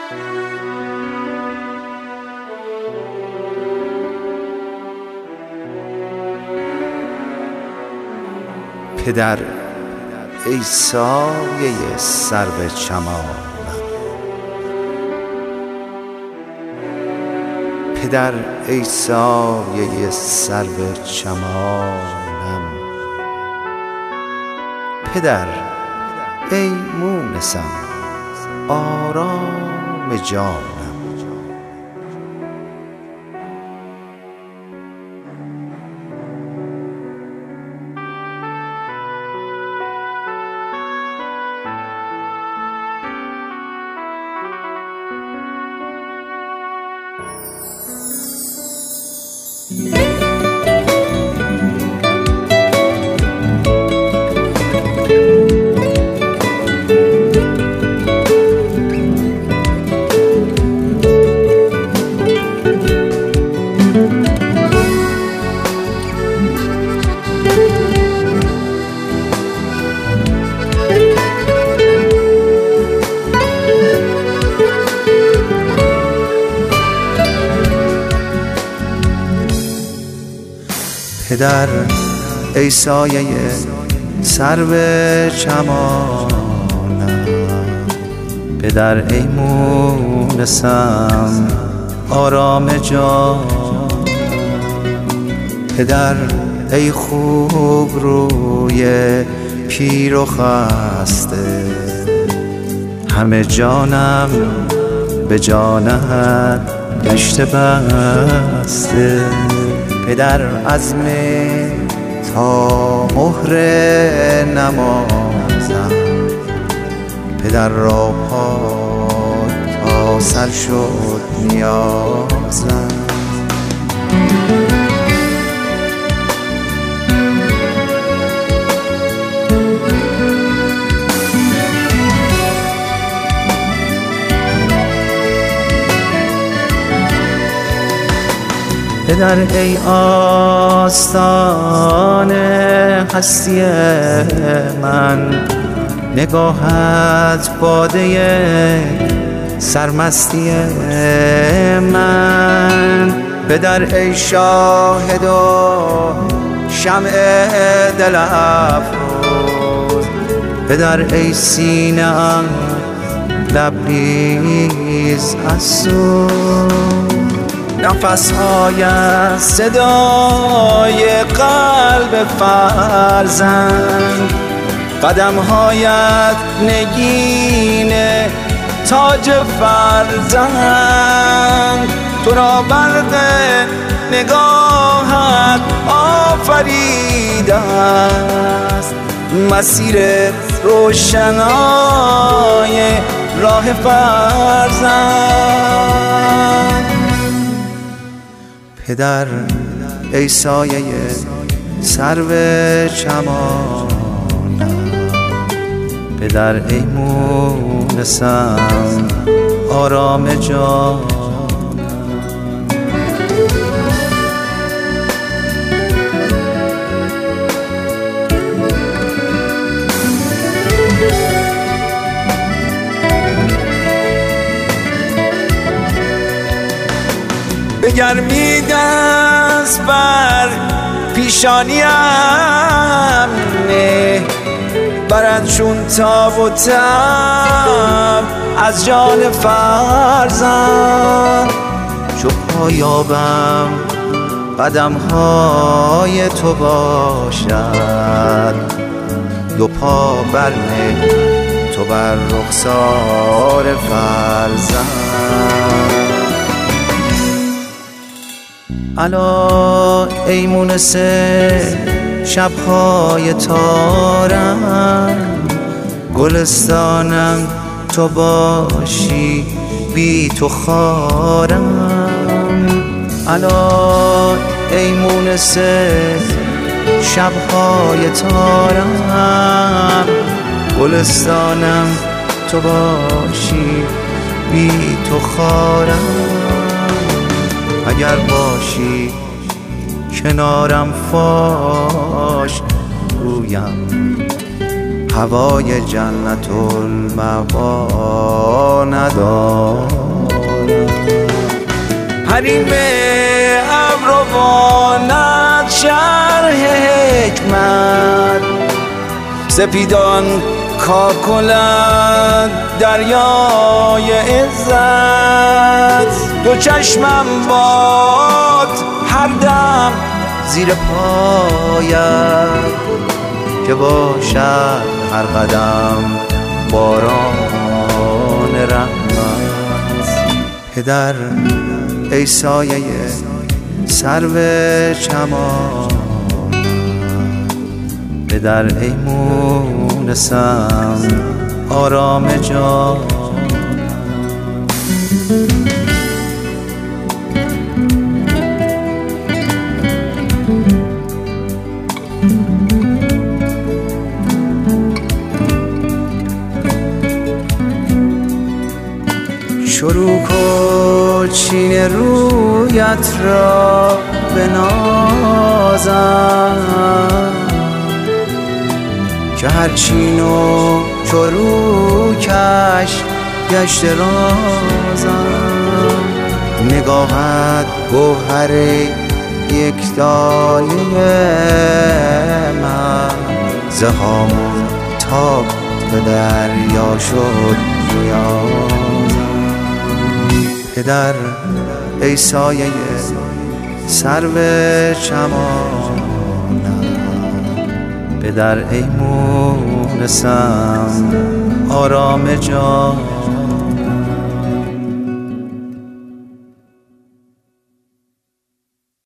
پدر ای سایه سرو چمانم، پدر ای سایه سرو چمانم، پدر ای مونسم آرام جانم. پدر ای سایه سرو چمانم، پدر ای مونسم آرام جانم، پدر ای خوب روی پیر و خسته، همه جانم به جانت گشته بسته. پدر عزم تا مهر نمازم، پدر را پای تا سر شد نیازم. پدر ای آستان هستی من، نگاهت باده سرمستی من. پدر ای شاهد و شمع دل افروز، پدر ای سینه ام لبریز از سوز. نفس‌های صدای قلب فرزند، قدم‌هایت نگین تاج فرزند. تو را برق نگاهت آفریده است، مسیر روشنای راه فرزند. پدر ای سایه سرو چمانم، پدر ای مونسم آرام جانم. بگرمی دست بر پیشانیم نه، برد چون تاب و تب از جان فرزند. چو پایابم قدم‌های تو باشد، دو پا برنه تو بر رخسار فرزند. الا ای مونس شب‌های تارم، گلستانم تو باشی بی تو خارم. الا ای مونس شب‌های تارم، گلستانم تو باشی بی تو خارم. اگر باشی کنارم فاش گویم، هوای جنت المأوا ندارم. حریم ابروانت شرح حکمت، سپیدان کاکلت دریای عزت. دو چشمم باد هر دم زیر پایت، که باشد هر قدم باران رحمت. پدر ای سایه سرو چمان، پدر ای مونسم آرام جان. شروع کن چین رویت را بنازم، که هر چین و چروکش گشت رازم. نگاهت گوهر یک دایه من، ز هامون تا به دریا شد نیازم. پدر ای سایه سرو چمانم، پدر ای مونسم آرام جان.